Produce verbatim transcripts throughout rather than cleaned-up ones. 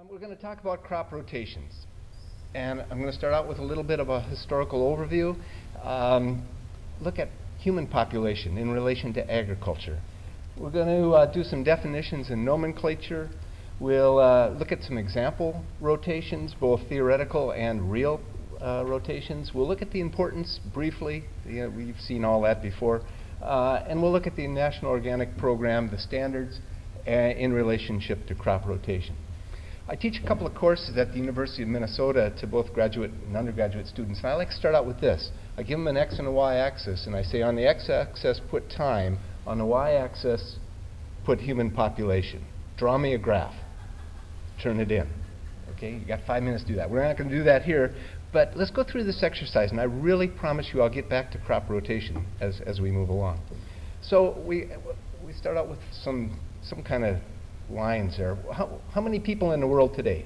Um, we're going to talk about crop rotations. And I'm going to start out with a little bit of a historical overview. Um, look at human population in relation to agriculture. We're going to uh, do some definitions and nomenclature. We'll uh, look at some example rotations, both theoretical and real uh, rotations. We'll look at the importance briefly. You know, we've seen all that before. Uh, and we'll look at the National Organic Program, the standards, uh, in relationship to crop rotation. I teach a couple of courses at the University of Minnesota to both graduate and undergraduate students, and I like to start out with this. I give them an x and a y-axis, and I say on the x-axis put time, on the y-axis put human population. Draw me a graph. Turn it in. Okay, you got five minutes to do that. We're not going to do that here, but let's go through this exercise, and I really promise you I'll get back to crop rotation as, as we move along. So we, we start out with some, some kind of lines there. How, how many people in the world today?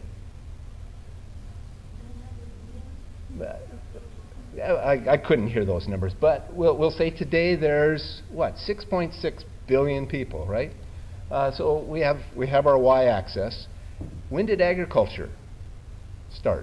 I, I couldn't hear those numbers, but we'll, we'll say today there's, what, six point six billion people, right? Uh, so we have, we have our y-axis. When did agriculture start?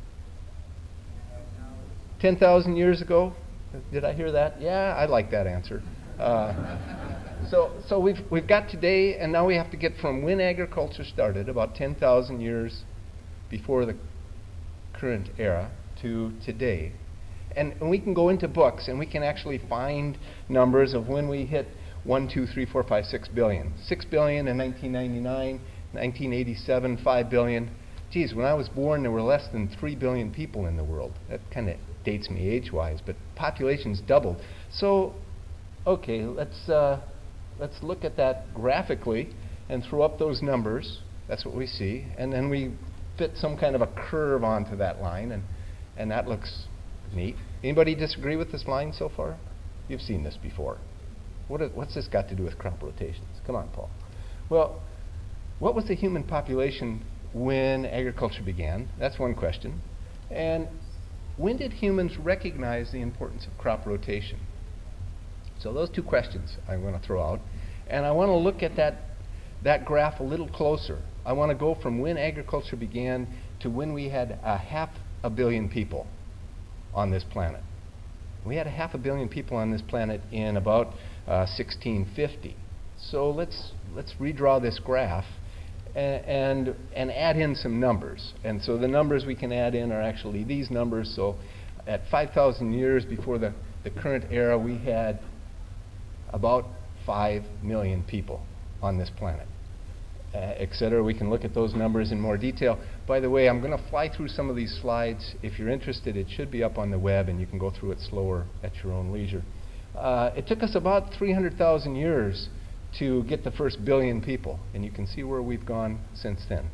ten thousand years ago? Did I hear that? Yeah, I like that answer. Uh, So, so we've, we've got today, and now we have to get from when agriculture started, about ten thousand years before the current era, to today. And, and we can go into books, and we can actually find numbers of when we hit one, two, three, four, five, six billion. six billion in nineteen ninety-nine, nineteen eighty-seven, five billion. Geez, when I was born, there were less than three billion people in the world. That kind of dates me age-wise, but population's doubled. So, okay, let's... Uh, Let's look at that graphically and throw up those numbers. That's what we see. And then we fit some kind of a curve onto that line, and, and that looks neat. Anybody disagree with this line so far? You've seen this before. What is, what's this got to do with crop rotations? Come on, Paul. Well, what was the human population when agriculture began? That's one question. And when did humans recognize the importance of crop rotation? So those two questions I'm going to throw out. And I want to look at that, that graph a little closer. I want to go from when agriculture began to when we had a half a billion people on this planet. We had a half a billion people on this planet in about uh, sixteen fifty. So let's, let's redraw this graph and, and, and add in some numbers. And so the numbers we can add in are actually these numbers. So at five thousand years before the, the current era, we had about five million people on this planet, uh, et cetera. We can look at those numbers in more detail. By the way, I'm going to fly through some of these slides. If you're interested, it should be up on the web, and you can go through it slower at your own leisure. Uh, it took us about three hundred thousand years to get the first billion people, and you can see where we've gone since then.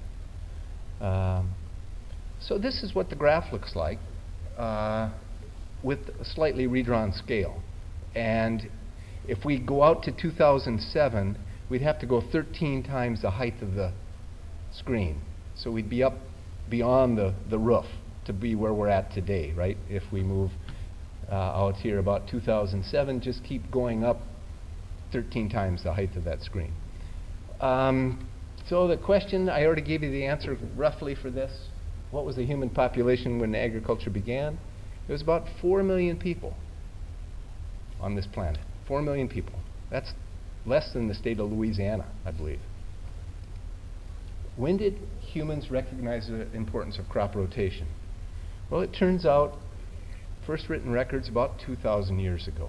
Um, so this is what the graph looks like uh, with a slightly redrawn scale. And if we go out to two thousand seven, we'd have to go thirteen times the height of the screen. So we'd be up beyond the, the roof to be where we're at today, right? If we move uh, out here about two thousand seven, just keep going up thirteen times the height of that screen. Um, so the question, I already gave you the answer roughly for this. What was the human population when agriculture began? It was about four million people on this planet. Four million people. That's less than the state of Louisiana, I believe. When did humans recognize the importance of crop rotation? Well, it turns out first written records about two thousand years ago.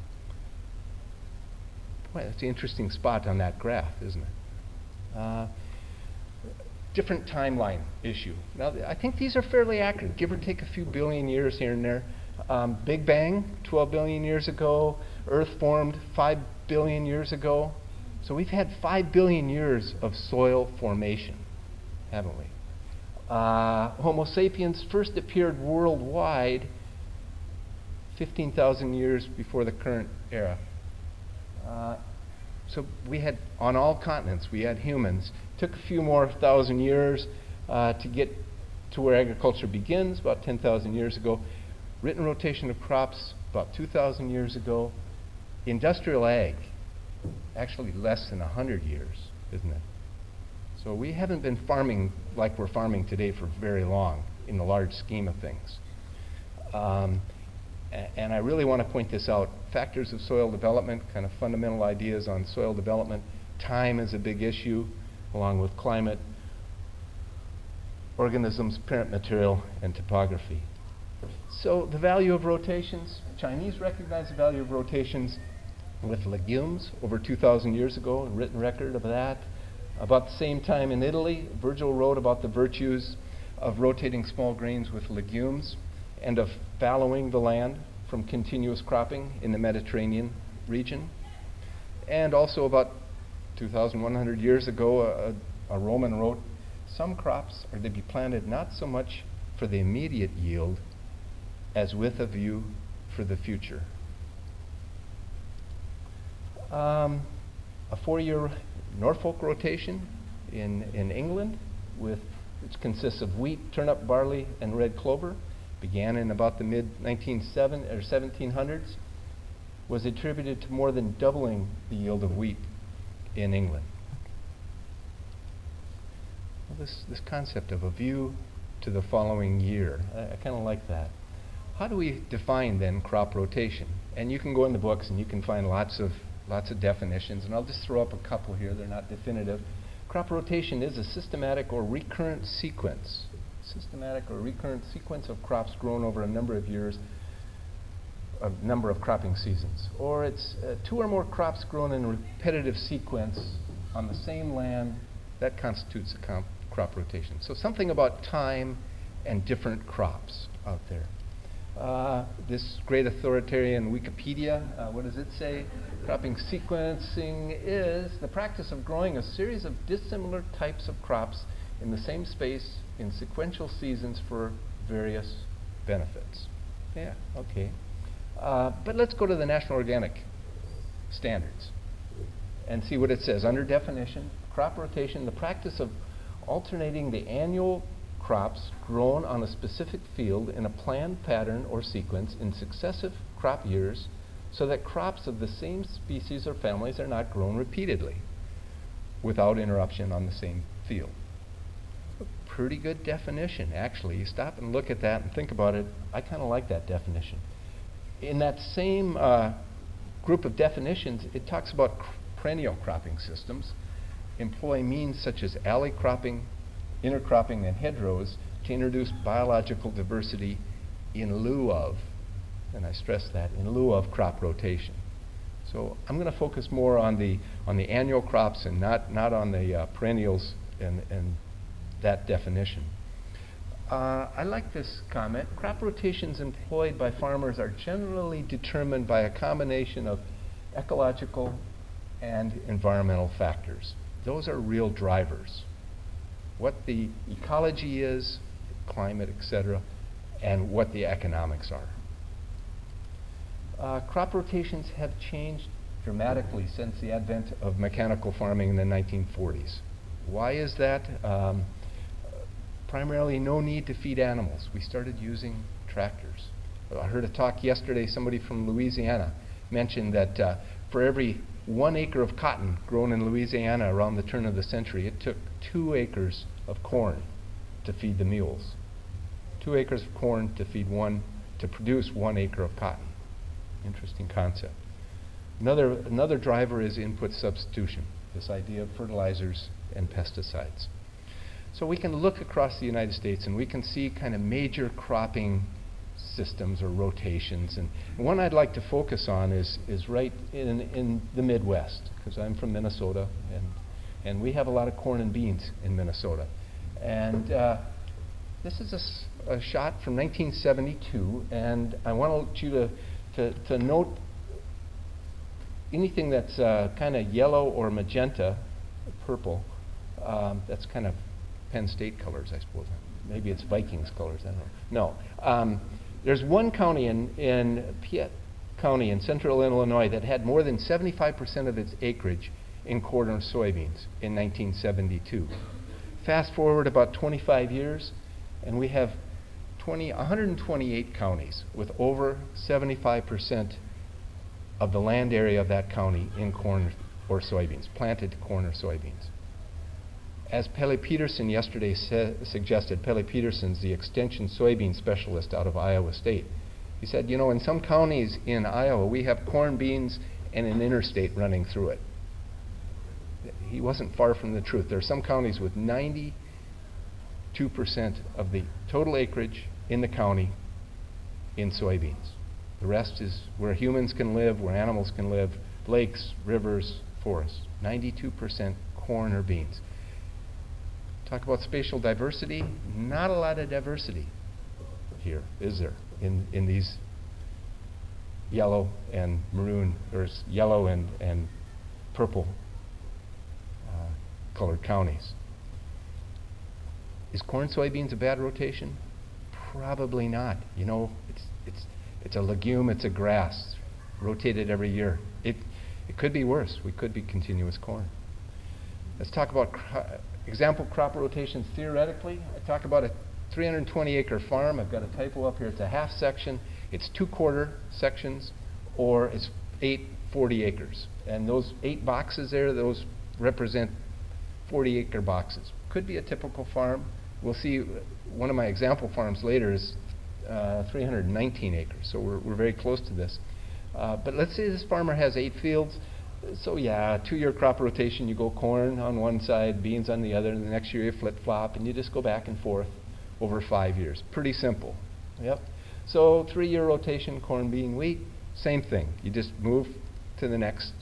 Boy, that's an interesting spot on that graph, isn't it? Uh, different timeline issue. Now, th I think these are fairly accurate, give or take a few billion years here and there. Um, Big Bang, twelve billion years ago. Earth formed five billion years ago. So we've had five billion years of soil formation, haven't we? Uh, Homo sapiens first appeared worldwide fifteen thousand years before the current era. Uh, so we had, on all continents, we had humans. Took a few more thousand years uh, to get to where agriculture begins, about ten thousand years ago. Written rotation of crops about two thousand years ago. Industrial ag, actually less than one hundred years, isn't it? So we haven't been farming like we're farming today for very long in the large scheme of things. Um, and I really want to point this out. Factors of soil development, kind of fundamental ideas on soil development. Time is a big issue, along with climate, organisms, parent material, and topography. So the value of rotations. Chinese recognize the value of rotations with legumes over two thousand years ago, a written record of that. About the same time in Italy, Virgil wrote about the virtues of rotating small grains with legumes and of fallowing the land from continuous cropping in the Mediterranean region. And also about two thousand one hundred years ago, a, a Roman wrote, some crops are to be planted not so much for the immediate yield as with a view for the future. Um, a four-year Norfolk rotation in, in England, with, which consists of wheat, turnip, barley, and red clover, began in about the mid nineteen seventies or seventeen hundreds, was attributed to more than doubling the yield of wheat in England. Well, this, this concept of a view to the following year, I, I kind of like that. How do we define then crop rotation? And you can go in the books and you can find lots of lots of definitions, and I'll just throw up a couple here. They're not definitive. Crop rotation is a systematic or recurrent sequence, systematic or recurrent sequence of crops grown over a number of years, a number of cropping seasons. Or it's uh, two or more crops grown in a repetitive sequence on the same land. That constitutes a comp crop rotation. So something about time and different crops out there. Uh, this great authoritarian Wikipedia, uh, what does it say? Cropping sequencing is the practice of growing a series of dissimilar types of crops in the same space in sequential seasons for various benefits. Yeah, okay. Uh, but let's go to the National Organic Standards and see what it says. Under definition, crop rotation, the practice of alternating the annual crops grown on a specific field in a planned pattern or sequence in successive crop years so that crops of the same species or families are not grown repeatedly without interruption on the same field. A pretty good definition, actually. You stop and look at that and think about it. I kind of like that definition. In that same uh, group of definitions, it talks about cr perennial cropping systems, employ means such as alley cropping, intercropping, and hedgerows to introduce biological diversity in lieu of, and I stress that, in lieu of crop rotation. So I'm going to focus more on the on the annual crops and not not on the uh, perennials and and that definition. Uh, I like this comment. Crop rotations employed by farmers are generally determined by a combination of ecological and environmental factors. Those are real drivers. What the ecology is, climate, et cetera, and what the economics are. Uh, crop rotations have changed dramatically since the advent of mechanical farming in the nineteen forties. Why is that? Um, primarily no need to feed animals. We started using tractors. I heard a talk yesterday, somebody from Louisiana mentioned that uh, for every one acre of cotton grown in Louisiana around the turn of the century, it took two acres of corn to feed the mules. Two acres of corn to feed one, to produce one acre of cotton. Interesting concept. Another, another driver is input substitution, this idea of fertilizers and pesticides. So we can look across the United States and we can see kind of major cropping systems or rotations. And one I'd like to focus on is, is right in, in the Midwest, because I'm from Minnesota, and, and we have a lot of corn and beans in Minnesota. And uh, this is a, s a shot from nineteen seventy-two, and I want you to, to, to note anything that's uh, kind of yellow or magenta, purple. Um, that's kind of Penn State colors, I suppose. Maybe it's Vikings colors, I don't know. No. Um, there's one county in, in Piatt County in central Illinois that had more than seventy-five percent of its acreage in corn or soybeans in nineteen seventy-two. Fast forward about twenty-five years, and we have one hundred twenty-eight counties with over seventy-five percent of the land area of that county in corn or soybeans, planted corn or soybeans. as Pelle Peterson yesterday sa- suggested, Pelle Peterson's the extension soybean specialist out of Iowa State. He said, you know, in some counties in Iowa, we have corn, beans, and an interstate running through it. He wasn't far from the truth. There are some counties with ninety-two percent of the total acreage in the county in soybeans. The rest is where humans can live, where animals can live, lakes, rivers, forests. ninety-two percent corn or beans. Talk about spatial diversity. Not a lot of diversity here, is there, in, in these yellow and maroon, or yellow and, and purple uh, colored counties. Is corn soybeans a bad rotation? Probably not. You know, it's it's it's a legume, it's a grass, rotated every year. It it could be worse. We could be continuous corn. Let's talk about cro- example crop rotations theoretically. I talk about a three hundred twenty acre farm. I've got a typo up here. It's a half section. It's two quarter sections, or it's eight forty acres. And those eight boxes there, those represent forty acre boxes. Could be a typical farm. We'll see one of my example farms later is uh, three hundred nineteen acres, so we're, we're very close to this. Uh, but let's say this farmer has eight fields. So yeah, two-year crop rotation, you go corn on one side, beans on the other, and the next year you flip-flop, and you just go back and forth over five years. Pretty simple. Yep. So three-year rotation, corn, bean, wheat, same thing. You just move to the next.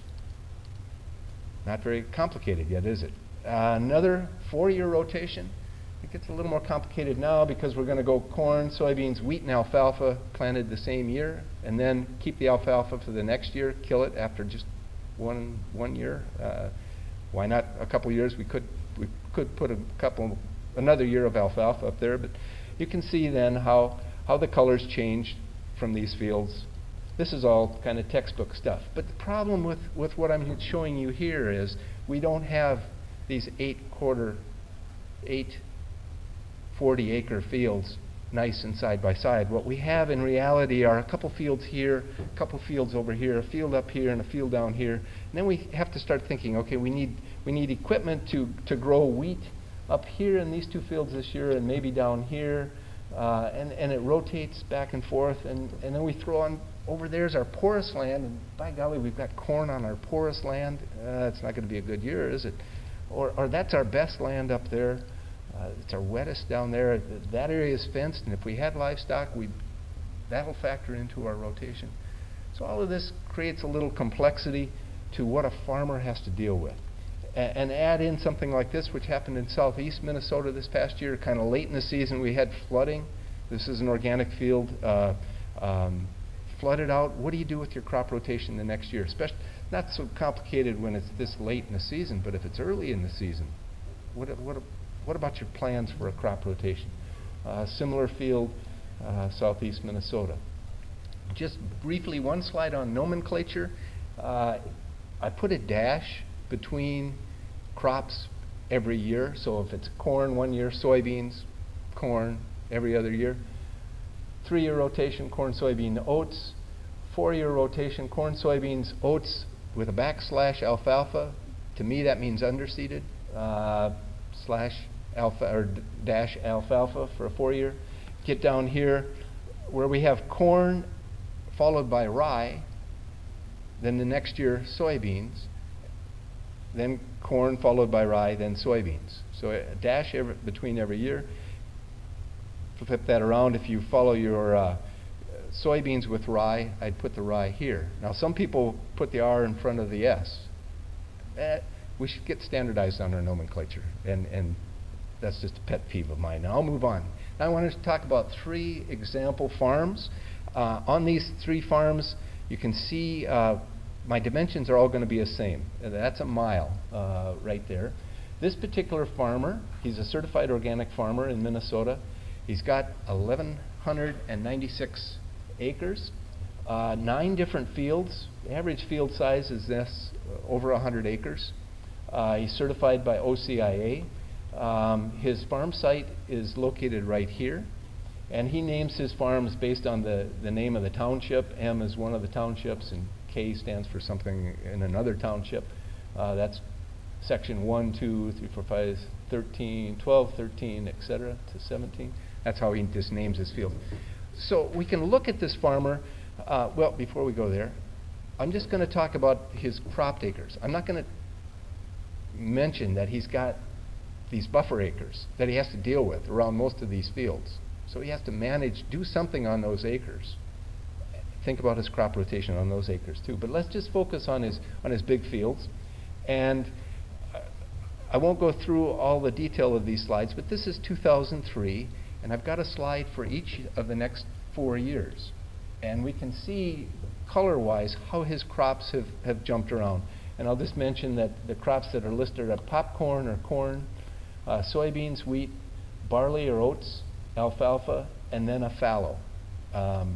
Not very complicated yet, is it? Uh, another four-year rotation. It gets a little more complicated now because we're going to go corn, soybeans, wheat, and alfalfa planted the same year, and then keep the alfalfa for the next year, kill it after just one one year. Uh, why not a couple years? We could we could put a couple another year of alfalfa up there, but you can see then how how the colors change from these fields. This is all kind of textbook stuff. But the problem with, with what I'm showing you here is we don't have these eight quarter, eight forty acre fields nice and side by side. What we have in reality are a couple fields here, a couple fields over here, a field up here, and a field down here. And then we have to start thinking, okay, we need we need equipment to, to grow wheat up here in these two fields this year and maybe down here. Uh, and, and it rotates back and forth. And, and then we throw on, over there's our porous land, and by golly, we've got corn on our porous land. Uh, it's not going to be a good year, is it? Or, or that's our best land up there. Uh, it's our wettest down there. That area is fenced, and if we had livestock, we that'll factor into our rotation. So all of this creates a little complexity to what a farmer has to deal with. A- and add in something like this, which happened in southeast Minnesota this past year, kind of late in the season. We had flooding. This is an organic field, uh, um, flooded out. What do you do with your crop rotation the next year? Especially not so complicated when it's this late in the season, but if it's early in the season, what what What about your plans for a crop rotation? Uh, similar field, uh, southeast Minnesota. Just briefly, one slide on nomenclature. Uh, I put a dash between crops every year. So if it's corn one year, soybeans, corn every other year. Three-year rotation, corn, soybean, oats. Four-year rotation, corn, soybeans, oats with a backslash alfalfa. To me, that means underseeded. Uh, slash alpha or d- dash alfalfa for a four-year. Get down here where we have corn followed by rye, then the next year soybeans, then corn followed by rye, then soybeans. So a dash every, between every year. Flip that around. If you follow your uh, soybeans with rye, I'd put the rye here. Now some people put the R in front of the S. Eh, we should get standardized on our nomenclature, and, and that's just a pet peeve of mine. Now I'll move on. Now I want to talk about three example farms. Uh, on these three farms, you can see uh, my dimensions are all going to be the same. Uh, That's a mile uh, right there. This particular farmer, he's a certified organic farmer in Minnesota. He's got eleven ninety-six acres, uh, nine different fields. The average field size is this, uh, over one hundred acres. Uh, he's certified by O C I A. Um, his farm site is located right here, and he names his farms based on the, the name of the township. M is one of the townships, and K stands for something in another township. Uh, that's section one, two, three, four, five, thirteen, twelve, thirteen, et cetera to seventeen. That's how he just names his field. So we can look at this farmer. Uh, well, before we go there, I'm just going to talk about his cropped acres. I'm not going to mention that he's got these buffer acres that he has to deal with around most of these fields. So he has to manage, do something on those acres. Think about his crop rotation on those acres too. But let's just focus on his on his big fields. And I won't go through all the detail of these slides, but this is two thousand three, and I've got a slide for each of the next four years. And we can see color-wise how his crops have, have jumped around. And I'll just mention that the crops that are listed are popcorn or corn, uh, soybeans, wheat, barley or oats, alfalfa, and then a fallow. Um,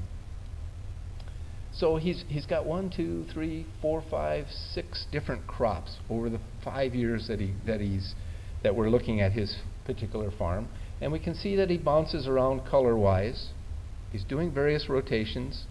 so he's he's got one, two, three, four, five, six different crops over the five years that he that he's that we're looking at his particular farm, and we can see that he bounces around color-wise. He's doing various rotations.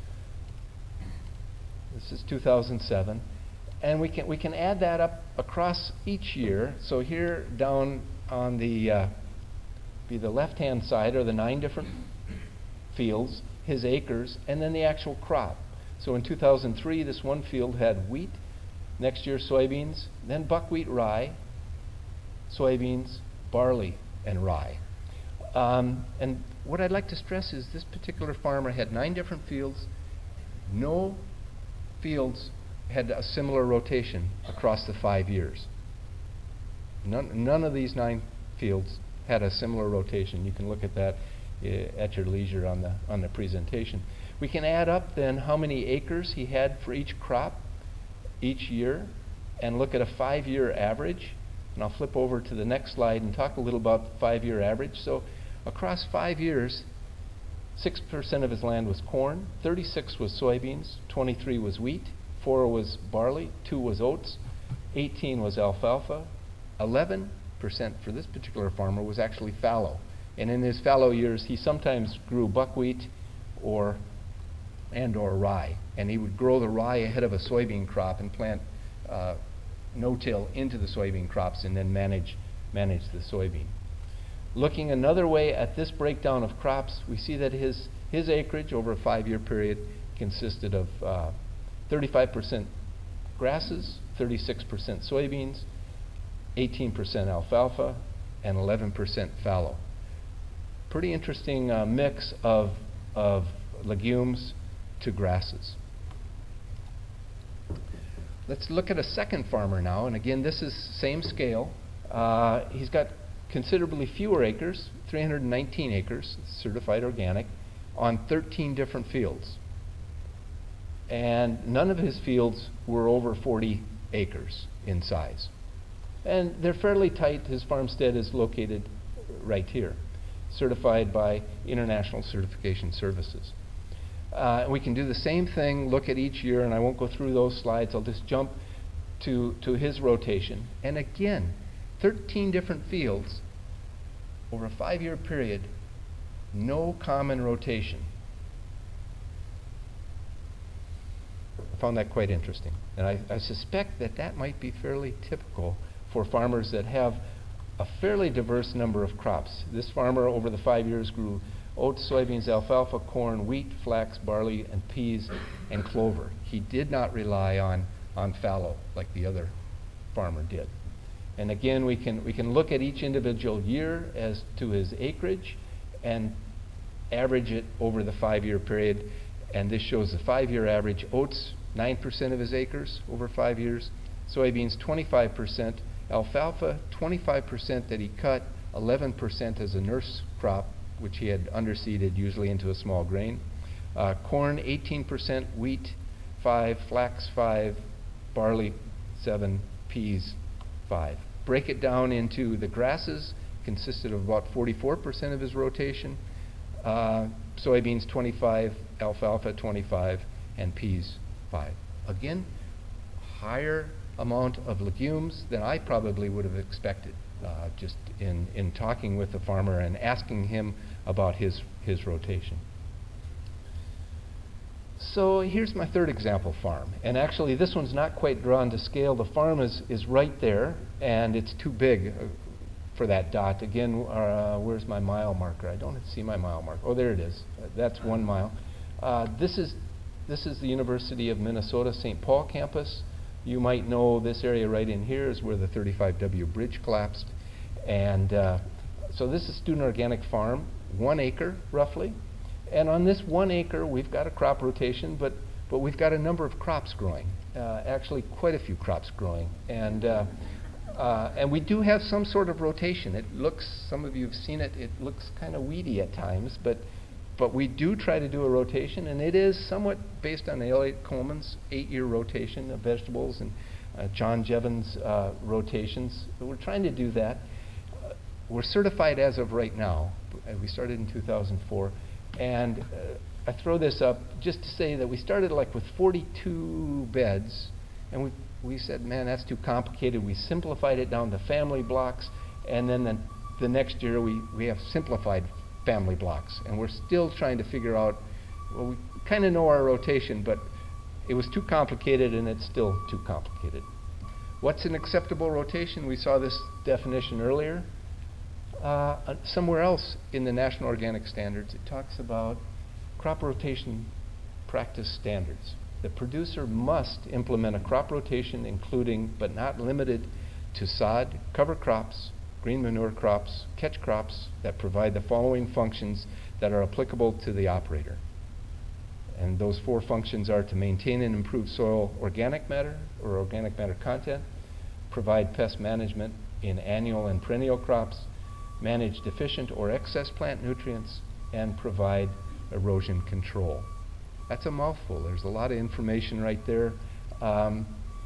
This is two thousand seven, and we can we can add that up across each year. So here down on the uh, be the left-hand side are the nine different fields, his acres, and then the actual crop. So in two thousand three, this one field had wheat. Next year, soybeans, then buckwheat, rye, soybeans, barley, and rye. Um, and what I'd like to stress is this particular farmer had nine different fields. No fields had a similar rotation across the five years. None, none of these nine fields had a similar rotation. You can look at that uh, at your leisure on the on the presentation. We can add up then how many acres he had for each crop each year and look at a five-year average. And I'll flip over to the next slide and talk a little about five-year average. So across five years, six percent of his land was corn, thirty-six was soybeans, twenty-three was wheat, four was barley, two was oats, eighteen was alfalfa, eleven percent for this particular farmer was actually fallow. And in his fallow years, he sometimes grew buckwheat or and or rye. And he would grow the rye ahead of a soybean crop and plant uh, no-till into the soybean crops and then manage manage the soybean. Looking another way at this breakdown of crops, we see that his his acreage over a five-year period consisted of uh, thirty-five percent grasses, thirty-six percent soybeans, eighteen percent alfalfa, and eleven percent fallow. Pretty interesting uh, mix of of legumes to grasses. Let's look at a second farmer now, and again, this is same scale. Uh, he's got considerably fewer acres, three hundred nineteen acres, certified organic, on thirteen different fields. And none of his fields were over forty acres in size. And they're fairly tight. His farmstead is located right here, certified by International Certification Services. Uh, we can do the same thing, look at each year, and I won't go through those slides. I'll just jump to, to his rotation. And again, thirteen different fields over a five-year period, no common rotation. I found that quite interesting. And I, I suspect that that might be fairly typical for farmers that have a fairly diverse number of crops. This farmer over the five years grew oats, soybeans, alfalfa, corn, wheat, flax, barley, and peas, and clover. He did not rely on, on fallow like the other farmer did. And again, we can we can look at each individual year as to his acreage and average it over the five-year period. And this shows the five-year average. Oats, nine percent of his acres over five years. Soybeans, twenty-five percent. Alfalfa, twenty-five percent that he cut, eleven percent as a nurse crop, which he had underseeded usually into a small grain. Uh, corn, eighteen percent. Wheat, five. Flax, five. Barley, seven. Peas, five. Break it down into the grasses, consisted of about forty-four percent of his rotation. Uh, soybeans, twenty-five. Alfalfa, twenty-five. And peas, five. Again, higher amount of legumes than I probably would have expected, uh, just in, in talking with the farmer and asking him about his, his rotation. So here's my third example farm. And actually, this one's not quite drawn to scale. The farm is, is right there, and it's too big uh, for that dot. Again, uh, where's my mile marker? I don't see my mile marker. Oh, there it is. Uh, that's one mile. Uh, this is this is the University of Minnesota Saint Paul campus. You might know this area right in here is where the thirty-five W bridge collapsed. And uh, so this is Student Organic Farm, one acre roughly. And on this one acre, we've got a crop rotation, but, but we've got a number of crops growing, uh, actually quite a few crops growing. And, uh, uh, and we do have some sort of rotation. It looks, some of you have seen it, it looks kind of weedy at times, but, but we do try to do a rotation, and it is somewhat based on Elliott Coleman's eight-year rotation of vegetables and uh, John Jevons' uh, rotations. But we're trying to do that. Uh, we're certified as of right now. We started in two thousand four. And uh, I throw this up just to say that we started like with forty-two beds, and we we said, man, that's too complicated. We simplified it down to family blocks, and then the, the next year we, we have simplified family blocks. And we're still trying to figure out, well, we kind of know our rotation, but it was too complicated, and it's still too complicated. What's an acceptable rotation? We saw this definition earlier. Uh, somewhere else in the National Organic Standards, it talks about crop rotation practice standards. The producer must implement a crop rotation including, but not limited to, sod, cover crops, green manure crops, catch crops that provide the following functions that are applicable to the operator. And those four functions are to maintain and improve soil organic matter or organic matter content, provide pest management in annual and perennial crops, manage deficient or excess plant nutrients, and provide erosion control. That's a mouthful. There's a lot of information right there. Um,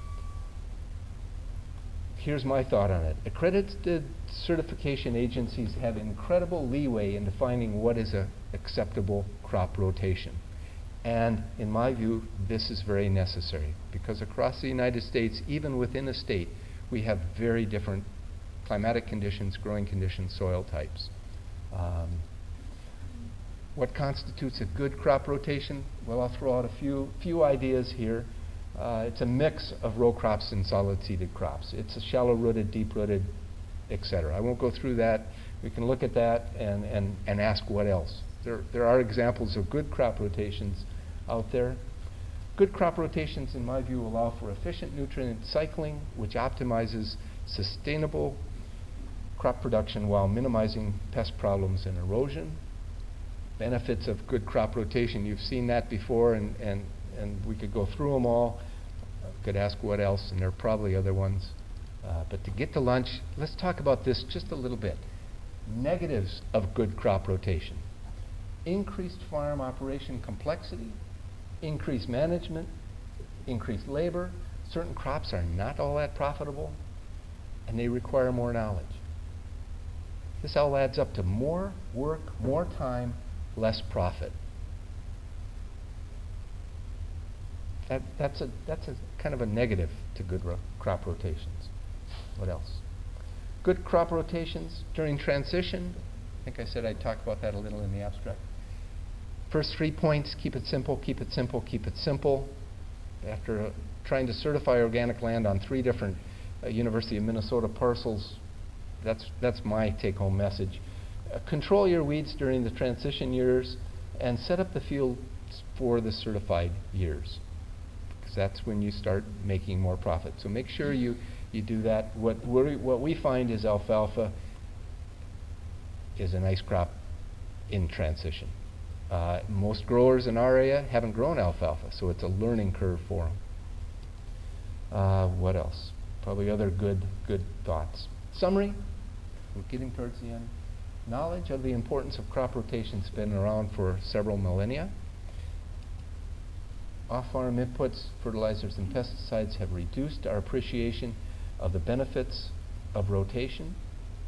here's my thought on it. Accredited certification agencies have incredible leeway in defining what is an acceptable crop rotation. And in my view, this is very necessary because across the United States, even within a state, we have very different climatic conditions, growing conditions, soil types. Um, what constitutes a good crop rotation? Well, I'll throw out a few few ideas here. Uh, it's a mix of row crops and solid-seeded crops. It's a shallow-rooted, deep-rooted, et cetera. I won't go through that. We can look at that and, and, and ask what else. There, there are examples of good crop rotations out there. Good crop rotations, in my view, allow for efficient nutrient cycling, which optimizes sustainable crop production while minimizing pest problems and erosion. Benefits of good crop rotation, you've seen that before, and, and, and we could go through them all. Uh, could ask what else, and there are probably other ones. Uh, but to get to lunch, let's talk about this just a little bit. Negatives of good crop rotation. Increased farm operation complexity, increased management, increased labor. Certain crops are not all that profitable, and they require more knowledge. This all adds up to more work, more time, less profit. That, that's, a, that's a kind of a negative to good ro- crop rotations. What else? Good crop rotations during transition. I think I said I'd talk about that a little in the abstract. First three points, keep it simple, keep it simple, keep it simple. After uh, trying to certify organic land on three different uh, University of Minnesota parcels, that's, that's my take-home message. Uh, control your weeds during the transition years and set up the fields for the certified years, because that's when you start making more profit. So make sure you, you do that. What, we're, what we find is alfalfa is a nice crop in transition. Uh, most growers in our area haven't grown alfalfa, so it's a learning curve for them. Uh, what else? Probably other good, good thoughts. Summary, we're getting towards the end. Knowledge of the importance of crop rotation has been around for several millennia. Off-farm inputs, fertilizers, and pesticides have reduced our appreciation of the benefits of rotation.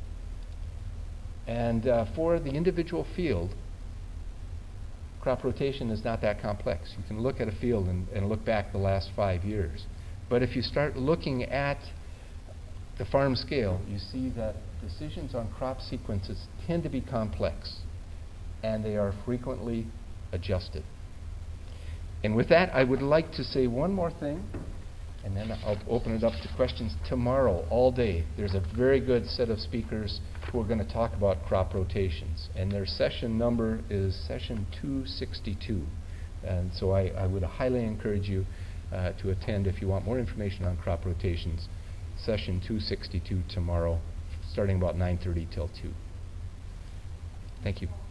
And uh, for the individual field, crop rotation is not that complex. You can look at a field and, and look back the last five years. But if you start looking at the farm scale, you see that decisions on crop sequences tend to be complex, and they are frequently adjusted. And with that, I would like to say one more thing, and then I'll open it up to questions tomorrow, all day. There's a very good set of speakers who are going to talk about crop rotations. And their session number is session two sixty-two. And so I, I would highly encourage you uh, to attend if you want more information on crop rotations. Session two sixty-two tomorrow, starting about nine thirty till two. Thank you.